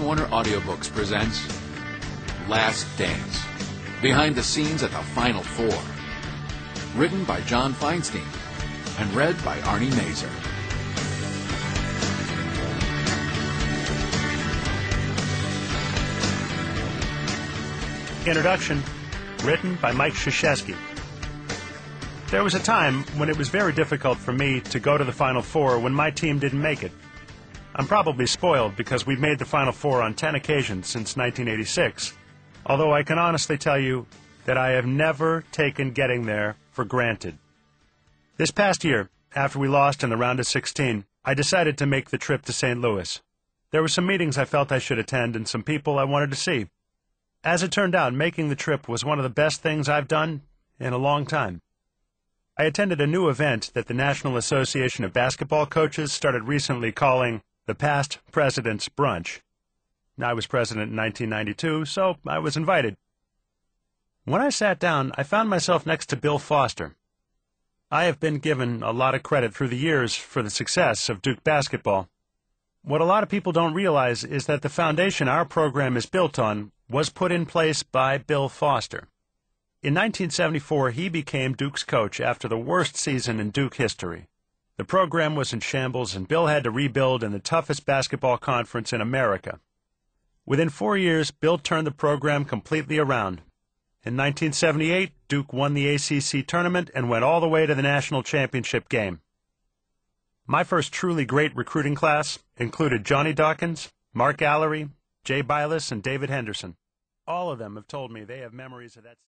Warner Audiobooks presents Last Dance, behind the scenes at the Final Four. Written by John Feinstein and read by Arnie Mazer. Introduction, written by Mike Krzyzewski. There was a time when it was very difficult for me to go to the Final Four when my team didn't make it. I'm probably spoiled because we've made the Final Four on 10 occasions since 1986, although I can honestly tell you that I have never taken getting there for granted. This past year, after we lost in the round of 16, I decided to make the trip to St. Louis. There were some meetings I felt I should attend and some people I wanted to see. As it turned out, making the trip was one of the best things I've done in a long time. I attended a new event that the National Association of Basketball Coaches started recently calling the Past President's Brunch. I was president in 1992, so I was invited. When I sat down, I found myself next to Bill Foster. I have been given a lot of credit through the years for the success of Duke basketball. What a lot of people don't realize is that the foundation our program is built on was put in place by Bill Foster. In 1974, he became Duke's coach after the worst season in Duke history. The program was in shambles, and Bill had to rebuild in the toughest basketball conference in America. Within 4 years, Bill turned the program completely around. In 1978, Duke won the ACC tournament and went all the way to the national championship game. My first truly great recruiting class included Johnny Dawkins, Mark Allery, Jay Bilas, and David Henderson. All of them have told me they have memories of that.